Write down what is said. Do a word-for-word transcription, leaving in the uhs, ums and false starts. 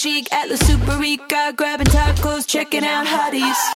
chic at La Superica, grabbing tacos, checking out hotties.